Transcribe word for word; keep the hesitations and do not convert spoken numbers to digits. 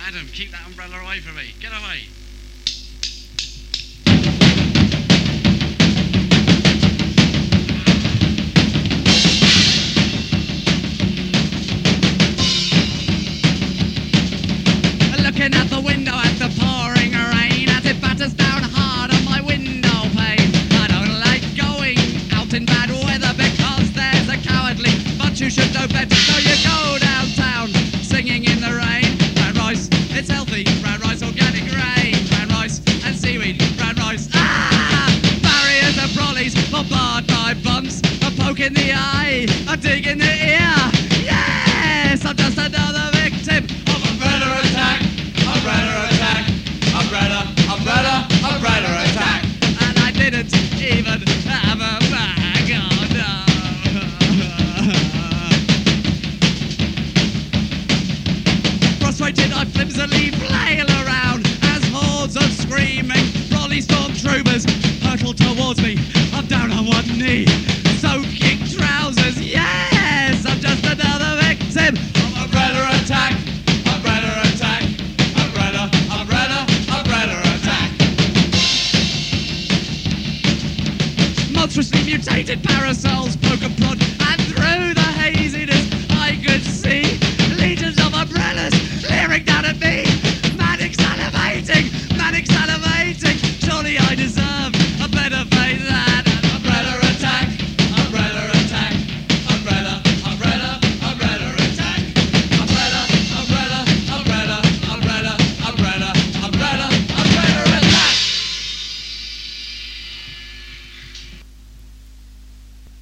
Adam, keep that umbrella away from me. Get away. Looking out the window at the pouring rain as it batters down hard on my window pane. I don't like going out in bad weather because there's a cowardly bunch who should know better. So you go downtown singing in the rain. Brown rice, it's healthy. Brown rice, organic grain. Brown rice and seaweed. Brown rice. Ah! Barriers and trolleys bombarded by bumps. A poke in the eye.